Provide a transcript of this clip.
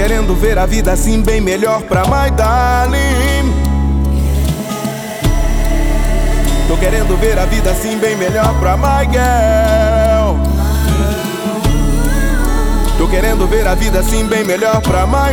querendo ver a vida assim bem melhor pra my darling. Tô querendo ver a vida assim bem melhor pra my girl. Tô querendo ver a vida assim bem melhor pra my